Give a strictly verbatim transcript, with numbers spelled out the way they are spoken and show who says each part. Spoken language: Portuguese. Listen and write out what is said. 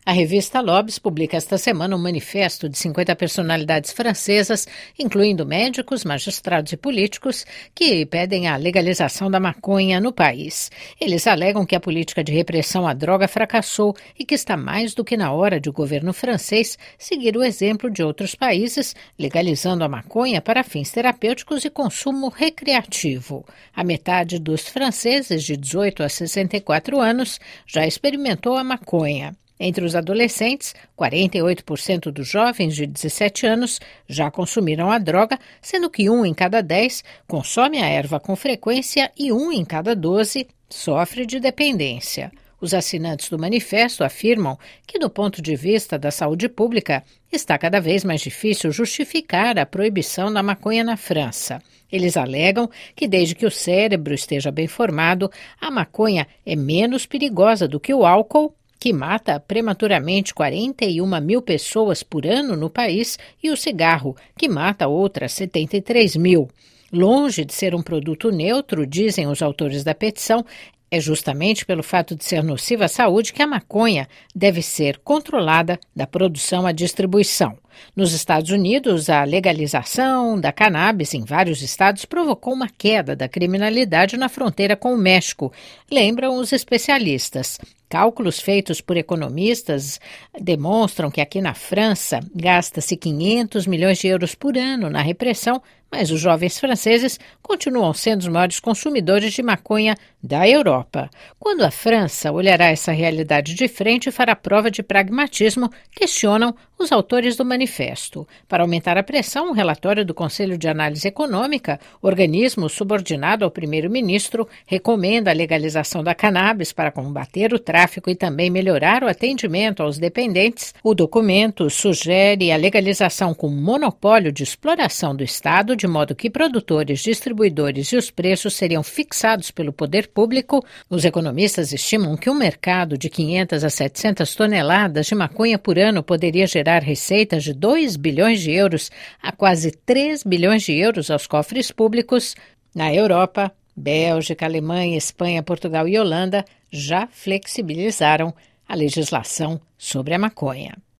Speaker 1: A revista Lobes publica esta semana um manifesto de cinquenta personalidades francesas, incluindo médicos, magistrados e políticos, que pedem a legalização da maconha no país. Eles alegam que a política de repressão à droga fracassou e que está mais do que na hora de o governo francês seguir o exemplo de outros países, legalizando a maconha para fins terapêuticos e consumo recreativo. A metade dos franceses de dezoito a sessenta e quatro anos já experimentou a maconha. Entre os adolescentes, quarenta e oito por cento dos jovens de dezessete anos já consumiram a droga, sendo que um em cada dez consome a erva com frequência e um em cada doze sofre de dependência. Os assinantes do manifesto afirmam que, do ponto de vista da saúde pública, está cada vez mais difícil justificar a proibição da maconha na França. Eles alegam que, desde que o cérebro esteja bem formado, a maconha é menos perigosa do que o álcool, que mata prematuramente quarenta e uma mil pessoas por ano no país, e o cigarro, que mata outras setenta e três mil. Longe de ser um produto neutro, dizem os autores da petição, é justamente pelo fato de ser nociva à saúde que a maconha deve ser controlada da produção à distribuição. Nos Estados Unidos, a legalização da cannabis em vários estados provocou uma queda da criminalidade na fronteira com o México, lembram os especialistas. Cálculos feitos por economistas demonstram que aqui na França gasta-se quinhentos milhões de euros por ano na repressão, mas os jovens franceses continuam sendo os maiores consumidores de maconha da Europa. Quando a França olhará essa realidade de frente e fará prova de pragmatismo, questionam os autores do manifesto. Para aumentar a pressão, um relatório do Conselho de Análise Econômica, organismo subordinado ao primeiro-ministro, recomenda a legalização da cannabis para combater o tráfico e também melhorar o atendimento aos dependentes. O documento sugere a legalização com monopólio de exploração do Estado, de modo que produtores, distribuidores e os preços seriam fixados pelo poder público. Os economistas estimam que um mercado de quinhentas a setecentas toneladas de maconha por ano poderia gerar receitas de dois bilhões de euros a quase três bilhões de euros aos cofres públicos. Na Europa, Bélgica, Alemanha, Espanha, Portugal e Holanda já flexibilizaram a legislação sobre a maconha.